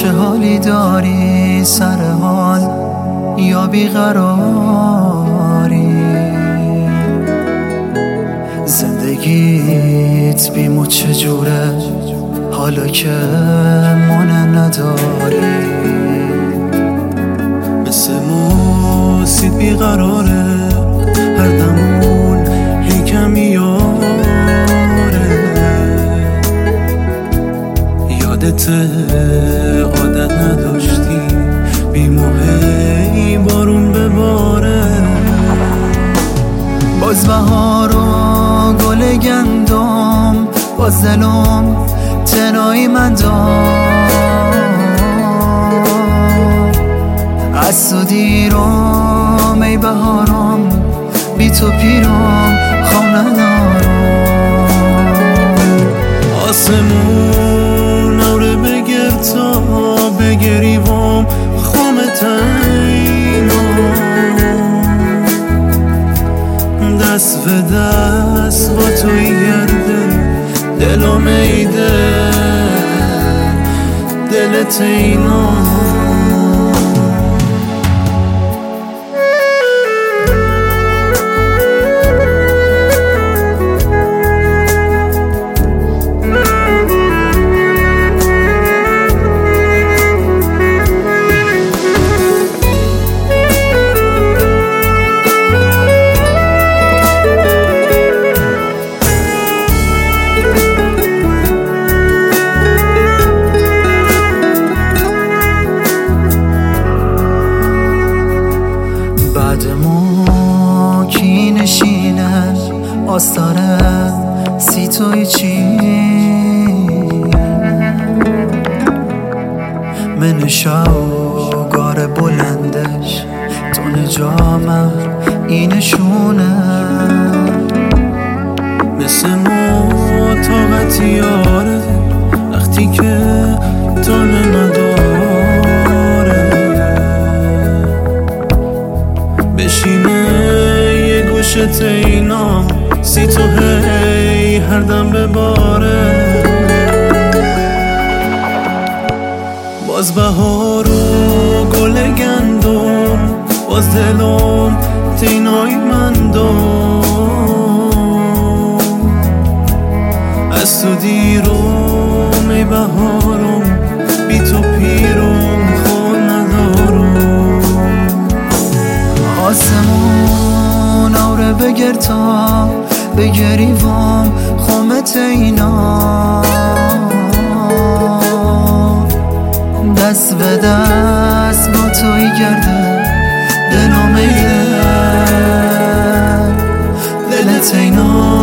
چه حالی داری سر حال یا بیقراری؟ زندگیت بیمو چجوره حالا که منه نداری؟ مثل موسید بیقراره هر دمون هی کمی یاره. یادت عادت نداشتی بیمو هی بارون بباره. باز بهار و گل گندم باز دلم تنهایی من دار. از تو دیرم ای بهارم بی تو پیرم خواب ندارم. آسمون آوره بگر تا بگریوم خامت اینم. دست به دست با توی گرده دلم ایده دلت اینم. بعد ما کی نشینه آستاره سی توی چی؟ من شاوگار بلندش تو نجامه اینشونه. مثل ما طاقتی یاره وقتی که تو نداره. بشینه یه گوشت اینا سی تو هی هر دم بباره. باز بهار و گل گندم باز دلم تینای من دم. از تو دیرم ای بهارم بی تو پیرم خود ندارم. آسمون آوره بگر تا بگریوم خامت اینا. دست به دست با توی گرده دلم ایده دلت اینا.